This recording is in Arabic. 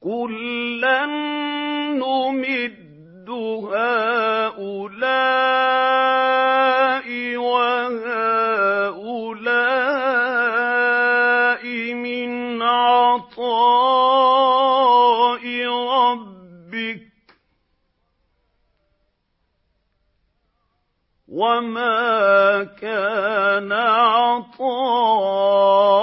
كُلًّا نُّمِدُّ هَٰؤُلَاءِ وَهَٰؤُلَاءِ مِنْ عَطَاءِ رَبِّكَ ۚ وَمَا كَانَ عَطَاءُ